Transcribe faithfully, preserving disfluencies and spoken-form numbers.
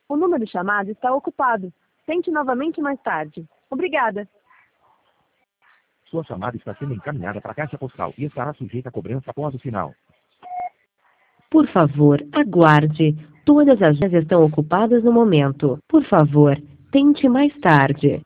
O número chamado está ocupado. Tente novamente mais tarde. Obrigada. Sua chamada está sendo encaminhada para a caixa postal e estará sujeita a cobrança após o sinal. Por favor, aguarde. Todas as linhas estão ocupadas no momento. Por favor, tente mais tarde.